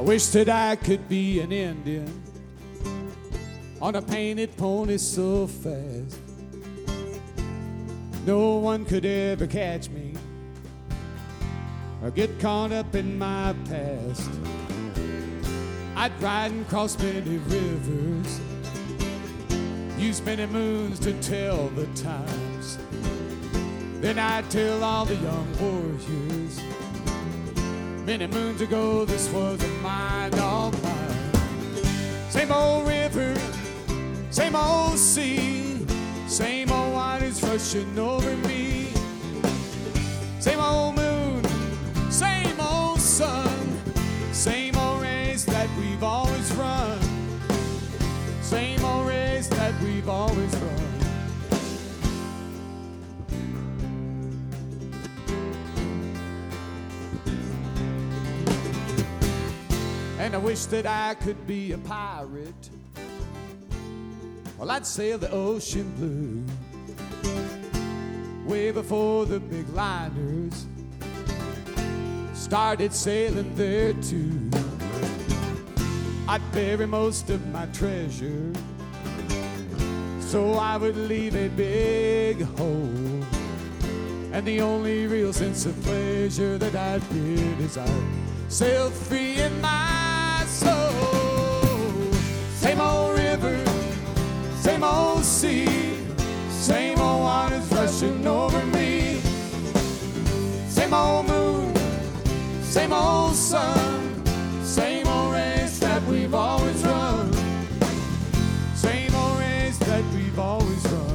wish that I could be an Indian on a painted pony so fast. No one could ever catch me or get caught up in my past. I'd ride and cross many rivers, use many moons to tell the times. Then I'd tell all the young warriors, many moons ago this wasn't mine, all mine. Same old river, same old sea, same old waters rushing over me. Same old moon, same old sun, same old race that we've always run. Same old race that we've always run. And I wish that I could be a pirate. Well, I'd sail the ocean blue way before the big liners started sailing there too. I'd bury most of my treasure so I would leave a big hole. And the only real sense of pleasure that I'd get is I'd sail free in my soul. Same old river, same old sea, same old waters rushing over me. Same old moon, same old sun, same old race that we've always run. Same old race that we've always run.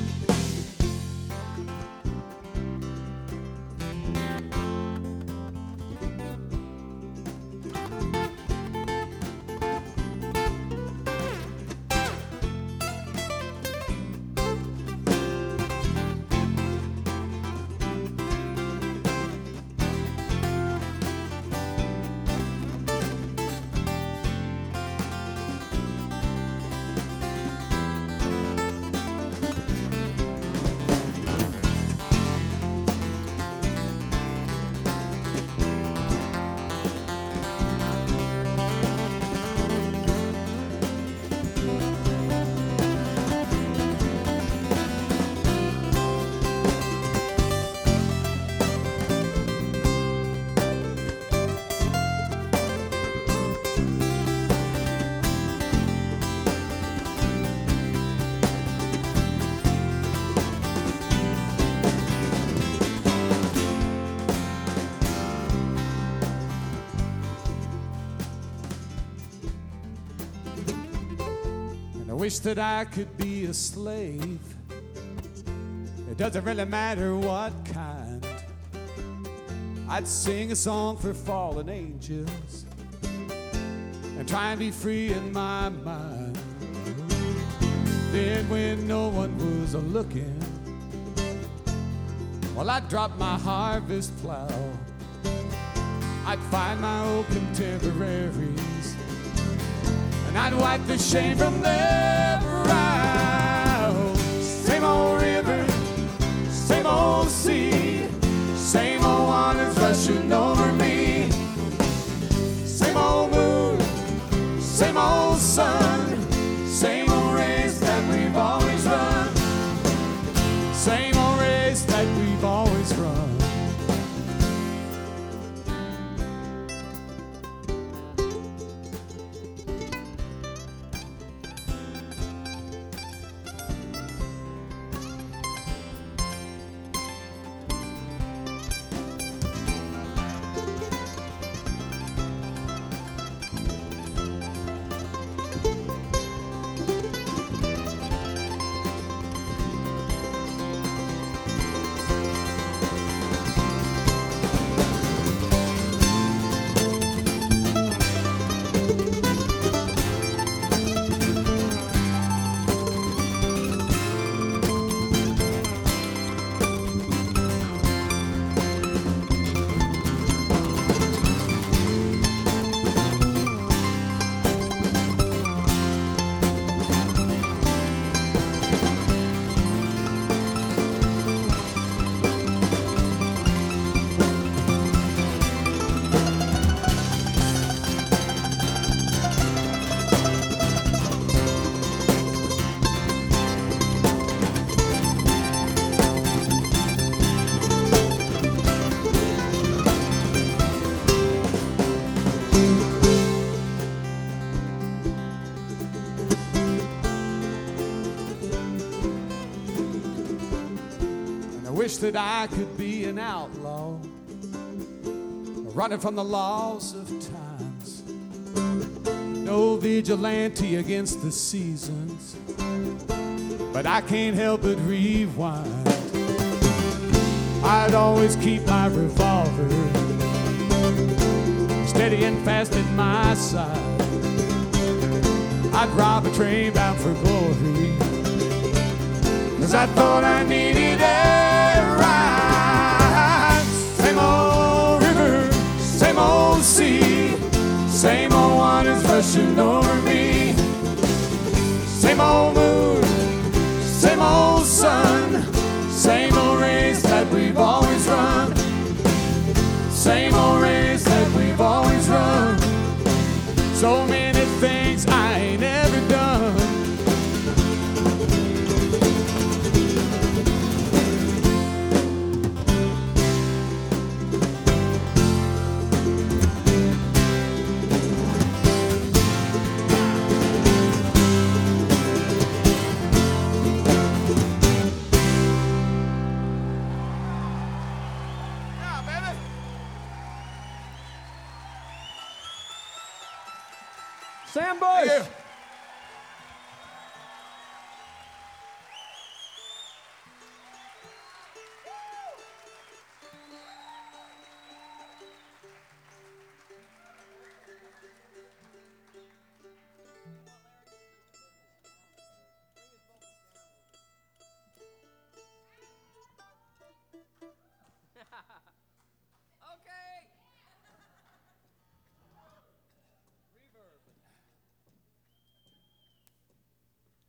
I wish that I could be a slave. It doesn't really matter what kind. I'd sing a song for fallen angels and try and be free in my mind. Then when no one was looking, well, I'd drop my harvest plow. I'd find my old contemporaries and I'd wipe the shame from their brow. Same old river, same old sea, same old waters rushing over me. Same old moon, same old sun, same old race that we've always run. Same old race that we've always run. wish that I could be an outlaw, running from the laws of times. No vigilante against the seasons, but I can't help but rewind. I'd always keep my revolver steady and fast at my side. I'd rob a train bound for glory, 'cause I thought I needed a ride. Same old river, same old sea, same old waters rushing over me. Same old moon, same old sun, same old race that we've always run. Same old race that we've always run. So many things I ain't ever done. Sam Bush. Yeah.